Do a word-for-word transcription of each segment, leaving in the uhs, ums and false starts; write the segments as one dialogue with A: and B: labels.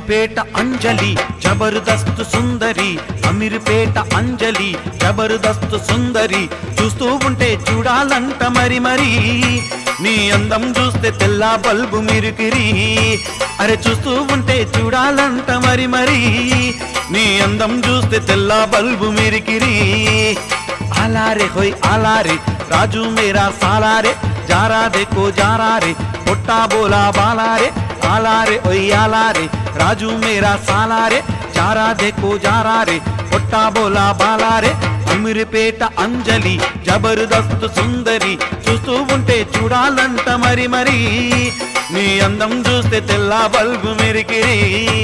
A: అమీర్పేట అంజలి జబర్దస్త్ సుందరి, అమీర్పేట అంజలి జబర్దస్త్ సుందరి, చూస్తూ ఉంటే చూడాలంట మరి మరి, నీ అందం చూస్తే తెల్ల బల్బు మిరికిరి, అరే చూస్తూ ఉంటే చూడాలంట మరి మరి, నీ అందం చూస్తే తెల్ల బల్బు మిరికిరి. ఆలారే హోయ్ ఆలారే రాజు మేరా సాలారే, జారా దేకో జారా రే పొట్టా బోలా బాలారే, ఆలారే ఓయ్ ఆలారే రాజు మేరా సాలారే, జారా దేకో జారా రే పొట్టా బోలా బాలారే. అమీర్పేట అంజలి జబర్దస్త్ సుందరి, చూస్తూ ఉంటే చూడాలంట మరి మరి, నీ అందం చూస్తే తెల్ల బల్బు మిరికిరి.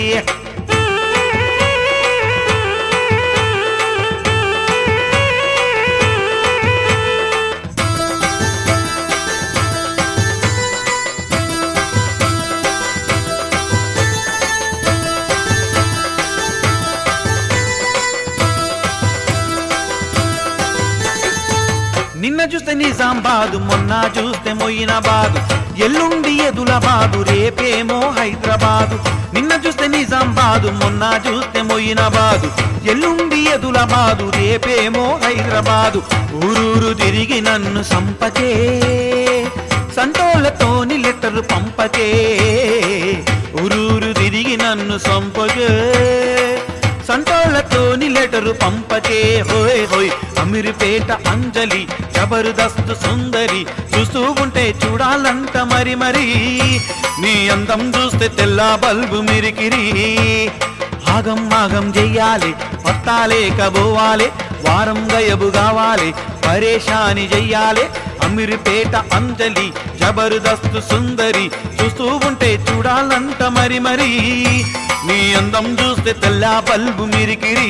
A: నిన్న చూస్తే నిజామాబాదు, మొన్న చూస్తే మొయినాబాదు, ఎల్లుండి ఎదులాబాదు, రేపేమో హైదరాబాదు. నిన్న చూస్తే నిజామాబాదు, మొన్న చూస్తే మొయినాబాదు, ఎల్లుండి ఎదులాబాదు, రేపేమో హైదరాబాదు. ఊరూరు తిరిగి నన్ను సంపకే, సంటోళ్లతోని లెటరు పంపకే, ఊరూరు తిరిగి నన్ను సంపకే, సంటోళ్లతోని లెటరు పంపకే. హోయ్ హోయ్ అమీర్పేట అంజలి జబర్దస్త్ సుందరి, చూస్తూ ఉంటే చూడాలంట మరి మరి, నీ అందం చూస్తే తెల్ల బల్బు మిరికిరి. ఆగం ఆగం చెయ్యాలి పత్తాలేక పోవాలి, వారం గయబు కావాలి పరేషాని చెయ్యాలి. అమీర్పేట అంజలి జబర్దస్త్ సుందరి, చూస్తూ ఉంటే చూడాలంట మరి మరి, నీ అందం చూస్తే తెల్ల బల్బు మిరికిరి.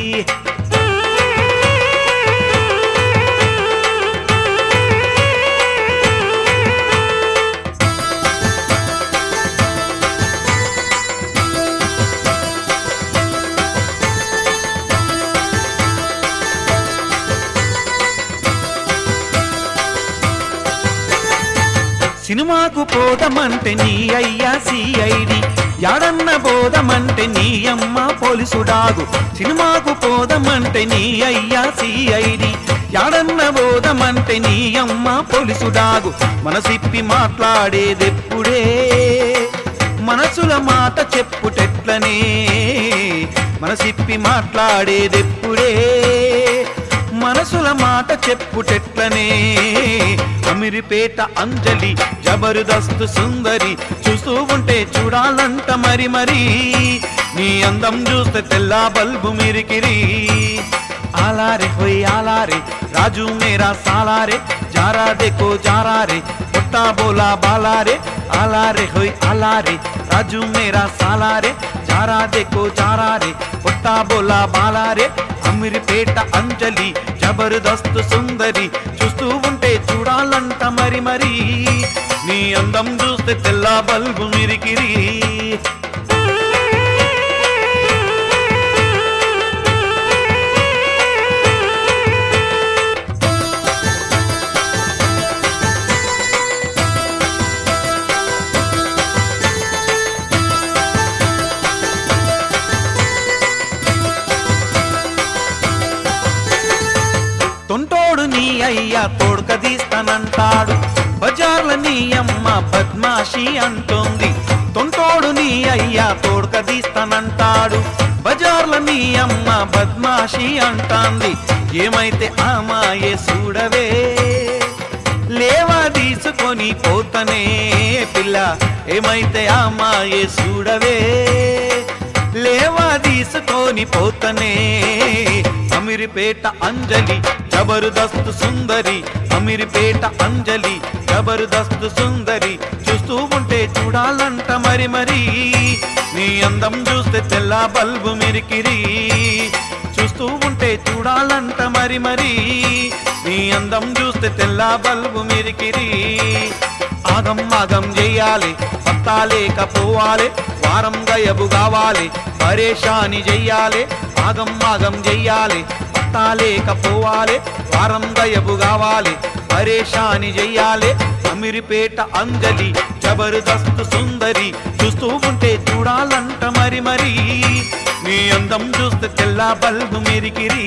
A: సినిమాకు పోదమంటే నీ అయ్యా సిఐడి, యాడన్న బోధమంటే నీ అమ్మ పోలీసుడాగు. సినిమాకు పోదమంటే నీ అయ్యా సిఐడి, యాడన్న బోధమంటే నీ అమ్మ పోలీసుడాగు. మనసిప్పి మాట్లాడేదెప్పుడే, మనసుల మాట చెప్పుటెట్లనే, మనసిప్పి మాట్లాడేదెప్పుడే, మనసుల మాట చెప్పుటెట్లనే. అమీర్పేట అంజలి జబర్దస్త్ సుందరి, చూస్తూ ఉంటే చూడాలంట మరి మరి, నీ అందం చూస్తే తెల్ల బల్బు మిరికిరి. ఆలారే హోయ్ ఆలారే రాజు మేరా సాలారే, జారా దేకో జారా రే పొట్టా బోలా బాలారే, ఆలారే హోయ్ ఆలారే రాజు మేరా సాలారే, జారా దేకో జారా రే పొట్టా బోలా బాలారే. అమీర్పేట అంజలి జబర్దస్త్ సుందరి, చూస్తూ ఉంటే చూడాలంట మరి మరి, నీ అందం చూస్తే తెల్ల బల్బు మిరికిరి. తొంటోడు నీ అయ్యా తోడుక తీస్తానంటాడు, బజార్ల నీ అమ్మ బద్మాషి అంటోంది. తొంటోడు నీ అయ్యా తోడుక తీస్తానంటాడు, బజార్ల నీ అమ్మ బద్మాషి అంటాంది. ఏమైతే ఆమాయే చూడవే, లేవా తీసుకొని పోతనే పిల్ల, ఏమైతే ఆమాయే చూడవే, లేవా తీసుకొని పోతనే. అమీర్పేట అంజలి జబర్దస్త్ సుందరి, అమీర్పేట అంజలి జబర్దస్త్ సుందరి, చూస్తూ ఉంటే చూడాలంట మరి మరి, నీ అందం చూస్తే తెల్ల బల్బు మిరికిరి. చూస్తూ ఉంటే చూడాలంట మరి మరి, నీ అందం చూస్తే తెల్ల బల్బు మిరికిరి. ఆగం ఆగం చెయ్యాలి పత్తాలేక పోవాలి, వారం గయబు కావాలి పరేషాని చెయ్యాలి. ఆగం ఆగం చెయ్యాలి పత్తాలేక పోవాలి, వారం గయబు కావాలి పరేషాని చెయ్యాలి. అమీర్పేట అంజలి జబర్దస్త్ సుందరి చూస్తూ ఉంటే చూడాలంట మరి మరి నీ అందం చూస్తే తెల్ల బల్బు మిరికిరి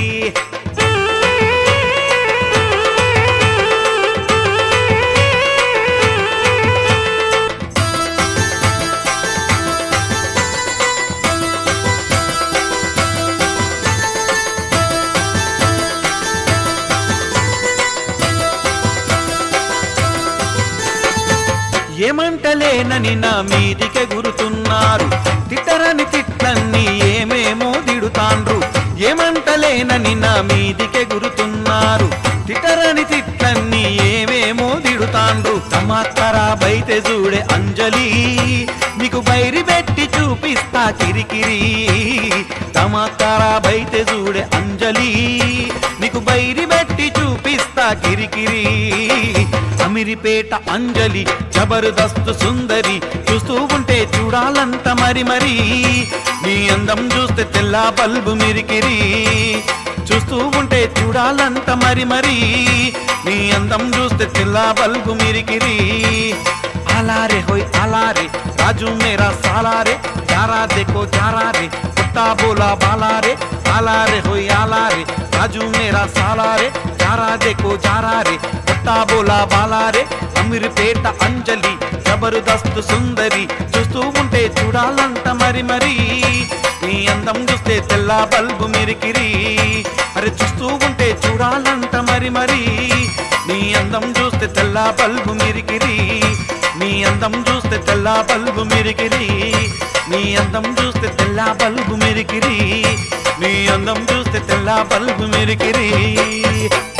A: ఏమంటలేనని నా మీదికే గురుతున్నారు తిట్టరని తిట్లన్నీ ఏమేమో దిడుతాండ్రు ఏమంటలేనని నా మీదికే గురుతున్నారు తిట్టరని తిట్లన్నీ ఏమేమో దిడుతాండ్రు తమాత్తరా బైతే చూడే అంజలి నీకు బైరి పెట్టి చూపిస్తా కిరికిరి తమాత్తరా బైతే చూడే అంజలి నీకు బైరి పెట్టి చూపిస్తా కిరికిరి అమీర్పేట అంజలి జబర్దస్త్ సుందరి చూస్తూ ఉంటే చూడాలంట మరి మరి నీ అందం చూస్తే తెల్ల బల్బు మిరికిరి చూస్తూ ఉంటే చూడాలంట మరి మరి నీ అందం చూస్తే తెల్ల బల్బు మిరికిరి అలారే హోయ్ అలారే రాజు మేరా సాలారే జారా దేకో జారా రే పుట్టా బోలా బాలారే అలారే హోయ్ అలారే రాజు మేరా సాలారే జారా దేకో జారా రే పుట్టా బోలా బాలారే అమీర్పేట అంజలి జబర్దస్త్ సుందరి చూస్తూ ఉంటే చూడాలంట మరి మరి నీ అందం చూస్తే తెల్ల బల్బు మిరికిరి అరే చూస్తూ ఉంటే చూడాలంట మరి మరి నీ అందం చూస్తే తెల్ల బల్బు మిరికిరి నీ అందం చూస్తే తెల్ల బల్బు మిరికిరి నీ అందం చూస్తే తెల్ల బల్బు మిరికిరి నీ అందం చూస్తే తెల్ల బల్బు మిరికిరి